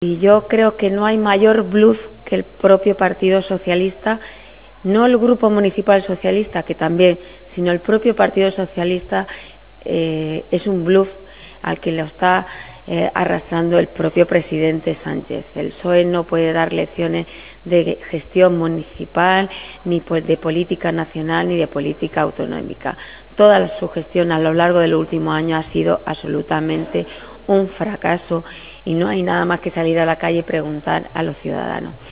Y yo creo que no hay mayor bluff que el propio Partido Socialista, no el Grupo Municipal Socialista, que también, sino el propio Partido Socialista es un bluff al que lo está arrastrando el propio presidente Sánchez. El PSOE no puede dar lecciones de gestión municipal, ni de política nacional, ni de política autonómica. Toda su gestión a lo largo del último año ha sido absolutamente un fracaso y no hay nada más que salir a la calle y preguntar a los ciudadanos.